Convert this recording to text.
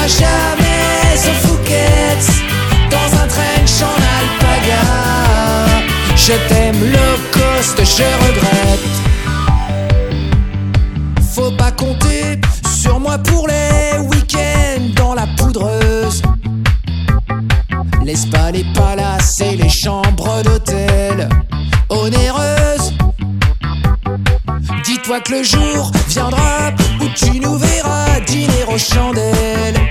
jamais au Phuket, dans un trench en alpaga. Je t'aime low cost, je regrette. Faut pas compter sur moi pour les week-ends dans la poudreuse. Laisse pas les palaces et les chambres d'hôtel onéreuses. Dis-toi que le jour viendra où tu nous verras dîner aux chandelles.